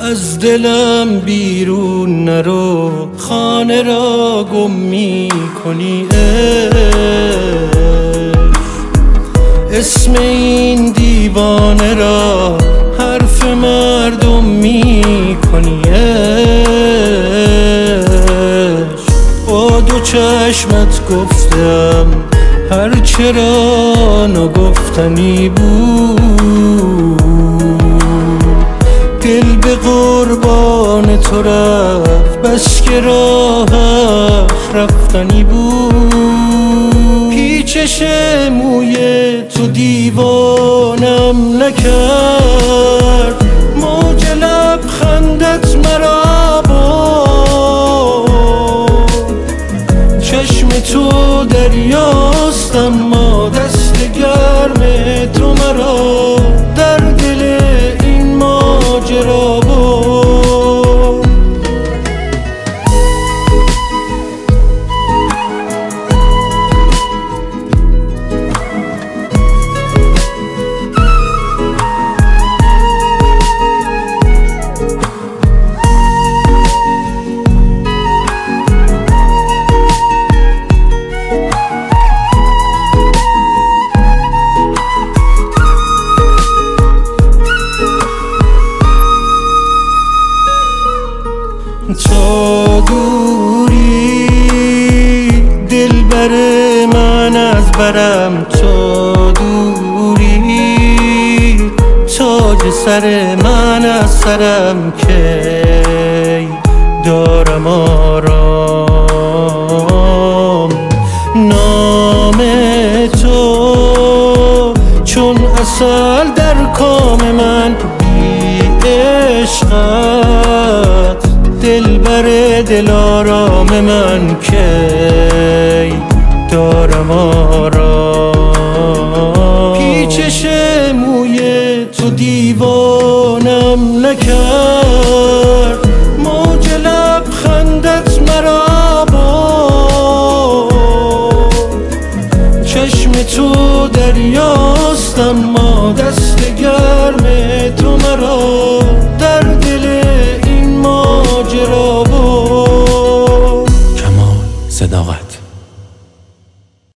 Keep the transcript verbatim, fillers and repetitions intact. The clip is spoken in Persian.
از دلم بیرون نرو، خانه را گم می کنی. اسم این دیوانه را حرف مردم می کنی. با دو چشمت گفتم هرچه را نگفتنی بود. دل به قربان تو رفت، بس که راهش رفتنی بود. پیچش موی تو دیوانم نکرد، موج لبخندت مرا برد. چشم تو دریاست اما دست گرم تو مرا در دل این ماجرا برد. تا دوری دلبر من از برم، تا دوری تاج سر من از سرم. کی دارم آرام نام تو چون عسل در کام من. بی عشقت دلبر دلارام من، کی دارم آرام. پیچش موی تو دیوانم نکرد، موج لبخندت مرا برد. چشم تو دریاست اما دست گرم تو مرا در دل این ماجرا برد. کمال صداقت.